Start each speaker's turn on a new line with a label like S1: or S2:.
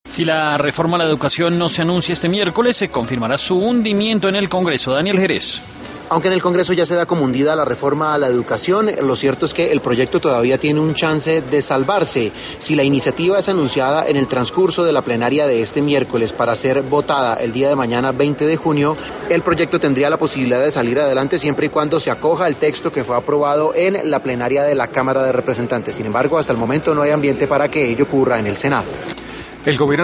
S1: Si la reforma a la educación no se anuncia este miércoles, se confirmará su hundimiento en el Congreso. Daniel Jerez.
S2: Aunque en el Congreso ya se da como hundida la reforma a la educación, lo cierto es que el proyecto todavía tiene un chance de salvarse. Si la iniciativa es anunciada en el transcurso de la plenaria de este miércoles para ser votada el día de mañana 20 de junio, el proyecto tendría la posibilidad de salir adelante siempre y cuando se acoja al texto que fue aprobado en la plenaria de la Cámara de Representantes. Sin embargo, hasta el momento no hay ambiente para que ello ocurra en el Senado.
S3: El gobierno